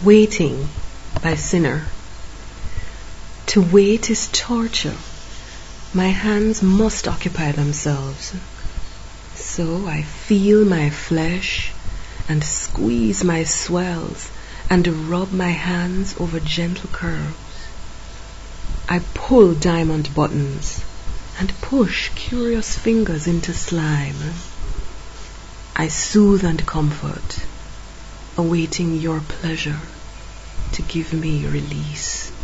Waiting by Sinner. To wait is torture. My hands must occupy themselves. So I feel my flesh and squeeze my swells and rub my hands over gentle curves. I pull diamond buttons and push curious fingers into slime. I soothe and comfort, awaiting your pleasure to give me release.